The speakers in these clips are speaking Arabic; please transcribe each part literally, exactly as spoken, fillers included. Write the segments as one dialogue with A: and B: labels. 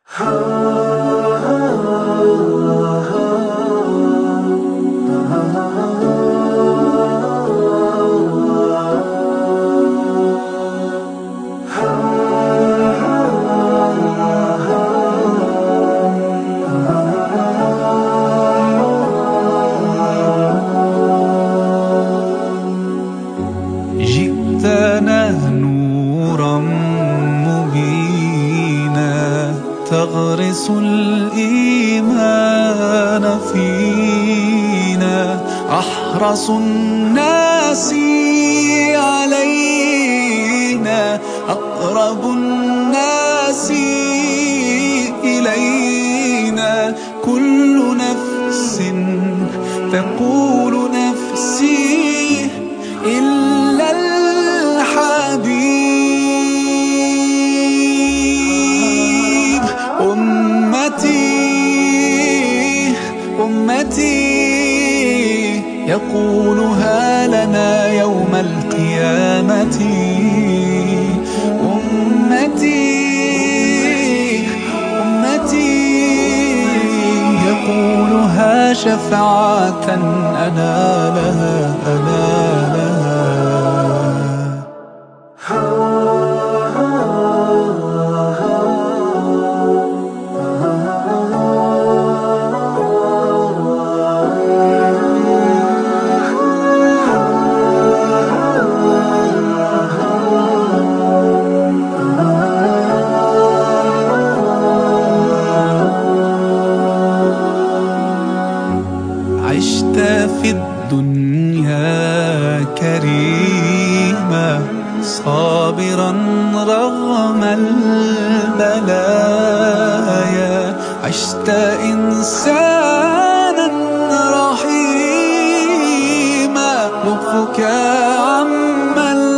A: جئتنا نورا مبينا تغرس الإيمان فينا، أحرص الناس علينا، أقرب الناس إلينا، كل نفس تقول نفسي إلا الحبيب. أمتي أمتي يقولها لنا يوم القيامة. أمتي أمتي يقولها شفاعة أنا لها أنا لها. عشت في الدنيا كريما صابرا رغم البلايا، عشت إنسانا رحيما لطفك عم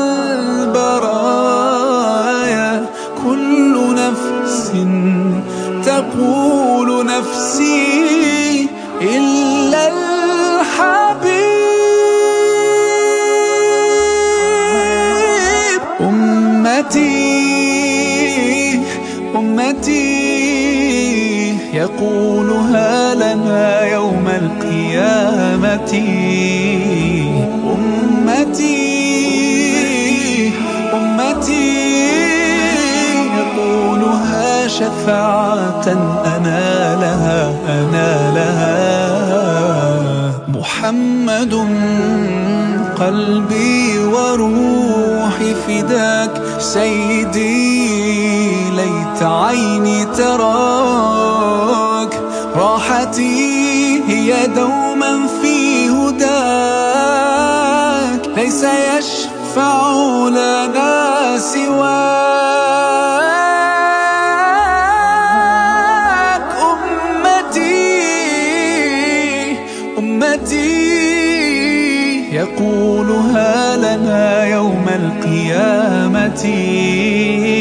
A: البرايا، كل نفس تقول نفسي إلا الحبيب. أمتي أمتي يقولها لنا يوم القيامة. أمتي أمتي يقولها شفاعة أنا لها أنا لها. محمد قلبي وروحي فداك سيدي، ليت عيني تراك، راحتي هي دوما في هداك، ليس يشفع لنا سواك. أمتي أمتي يقولها لنا يوم القيامة.